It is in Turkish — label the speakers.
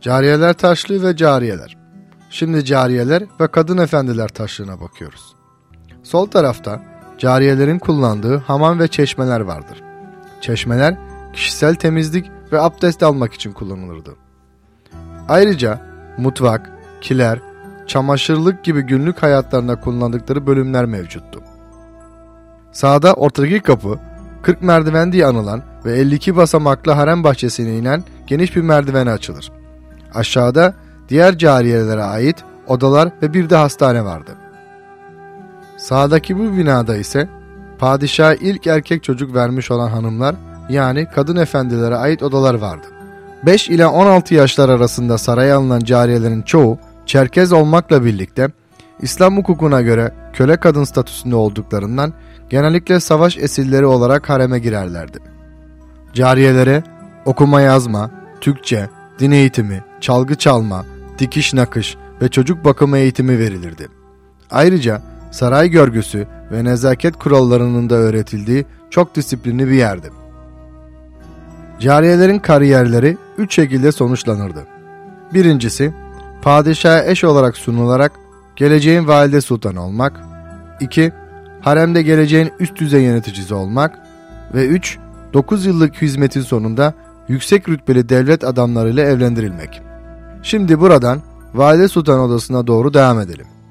Speaker 1: Cariyeler taşlığı ve cariyeler. Şimdi cariyeler ve kadın efendiler taşlığına bakıyoruz. Sol tarafta cariyelerin kullandığı hamam ve çeşmeler vardır. Çeşmeler kişisel temizlik ve abdest almak için kullanılırdı. Ayrıca mutfak, kiler, çamaşırlık gibi günlük hayatlarında kullandıkları bölümler mevcuttu. Sağda ortadaki kapı 40 merdiven diye anılan ve 52 basamaklı harem bahçesine inen geniş bir merdivene açılır. Aşağıda diğer cariyelere ait odalar ve bir de hastane vardı. Sağdaki bu binada ise padişaha ilk erkek çocuk vermiş olan hanımlar yani kadın efendilere ait odalar vardı. 5 ila 16 yaşlar arasında saraya alınan cariyelerin çoğu Çerkez olmakla birlikte İslam hukukuna göre köle kadın statüsünde olduklarından genellikle savaş esirleri olarak hareme girerlerdi. Cariyelere okuma yazma, Türkçe, din eğitimi, çalgı çalma, dikiş nakış ve çocuk bakımı eğitimi verilirdi. Ayrıca saray görgüsü ve nezaket kurallarının da öğretildiği çok disiplinli bir yerdi. Cariyelerin kariyerleri 3 şekilde sonuçlanırdı. Birincisi, padişaha eş olarak sunularak geleceğin valide sultanı olmak. 2. Haremde geleceğin üst düzey yöneticisi olmak. Ve 3. 9 yıllık hizmetin sonunda yüksek rütbeli devlet adamlarıyla evlendirilmek. Şimdi buradan valide sultan odasına doğru devam edelim.